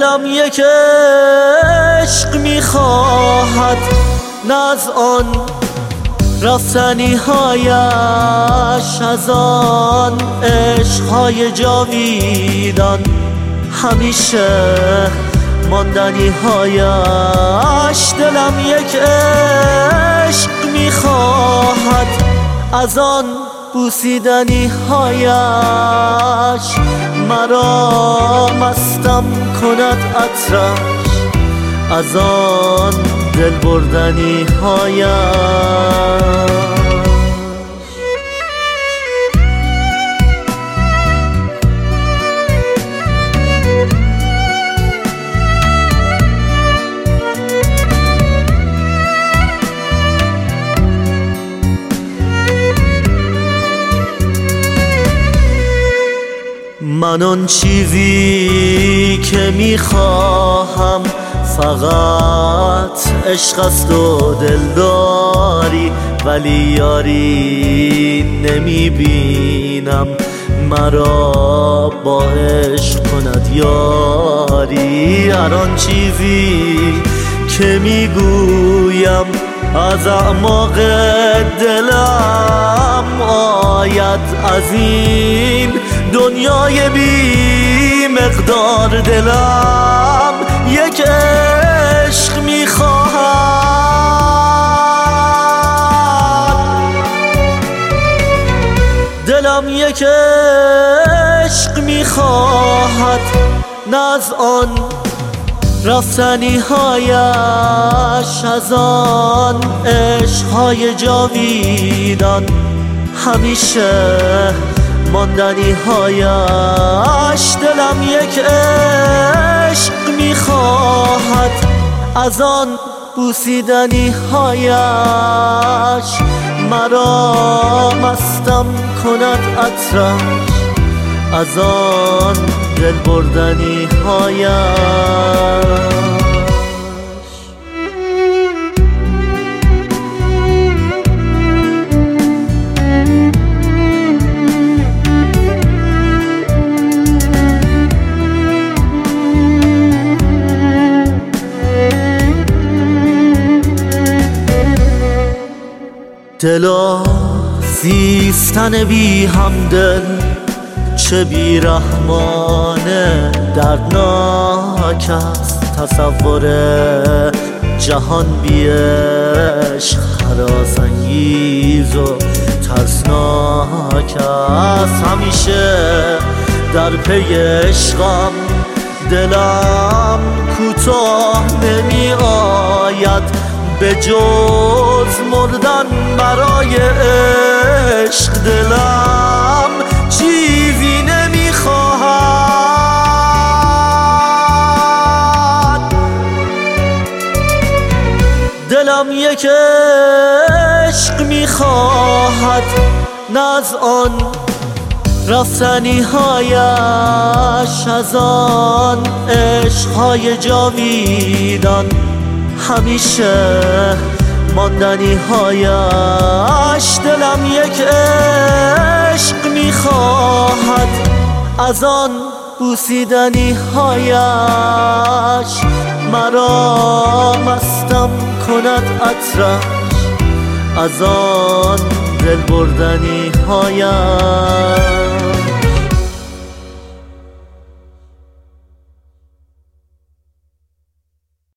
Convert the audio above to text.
دلم یک عشق میخواهد، نه از آن رفتنی هایش، از آن عشقهای جاویدان همیشه ماندنی هایش. دلم یک عشق میخواهد، از آن بوسیدنی هایش، مرا مستم کند عطرش، از آن دل بردنی هایش. من آن چیزی که میخواهم فقط عشق است و دلداری، ولی یاری نمیبینم مرا با عشق کند یاری. هر آن چیزی که میگویم از اعماق دلم آید، از این دنیای بی مقدار دلم یک عشق میخواهد. دلم یک عشق میخواهد، نه از آن رفتنی هایش، از آن عشقهای جاویدان همیشه ماندنی هایش. دلم یک عشق میخواهد، از آن بوسیدنی هایش، مرا مستم کند عطرش، از آن دل بردنی هایش. دلا زیستن بی همدل چه بیرحمانه دردناک است، تصور جهان بی عشق هراس‌انگیز و ترسناک است. همیشه در پی عشقم دلم کوتاه نمی آید، به جز مردن برای عشق دلم چیزی نمیخواهد. دلم یک عشق میخواهد، نه از آن رفتنی هایش، از آن عشقهای جاویدان همیشه ماندنی هایش. دلم یک عشق میخواهد، از آن بوسیدنی هایش، مرا مستم کند عطرش، از آن دل بردنی هایش.